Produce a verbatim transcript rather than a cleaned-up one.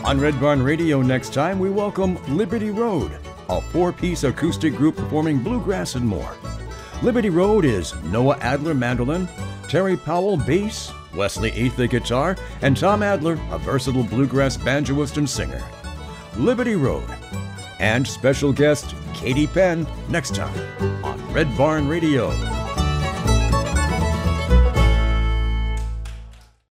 On Red Barn Radio next time, we welcome Liberty Road, a four-piece acoustic group performing bluegrass and more. Liberty Road is Noah Adler mandolin, Terry Powell bass, Wesley Etha guitar, and Tom Adler, a versatile bluegrass banjoist and singer. Liberty Road. And special guest Katie Penn next time on Red Barn Radio.